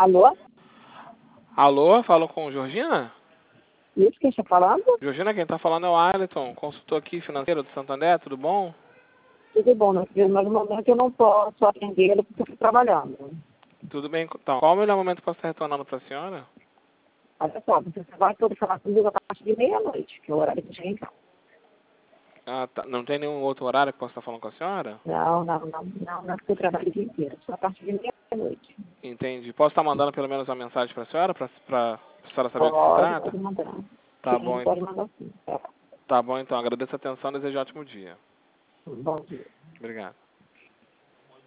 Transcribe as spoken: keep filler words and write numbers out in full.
Alô? Alô, falo com Georgina? Isso, quem está falando? Georgina, quem está falando é o Ayrton, consultor aqui financeiro do Santander, tudo bom? Tudo bom, meu filho, mas no momento eu não posso atendê-lo porque eu estou trabalhando. Tudo bem, então, qual o melhor momento que posso estar retornando para a senhora? Olha só, você vai poder falar comigo a partir de meia-noite, que é o horário que eu cheguei em casa. Ah, tá. Não tem nenhum outro horário que possa estar falando com a senhora? Não, não, não, não, não, porque eu trabalho o dia inteiro, só a partir de meia-noite. Entendi. Posso estar mandando pelo menos uma mensagem para a senhora, para a senhora saber do que se Pode, trata? pode mandar. Tá Sim, bom, pode mandar sim. Tá. tá bom então. Agradeço a atenção e desejo um ótimo dia. Bom dia. Obrigado.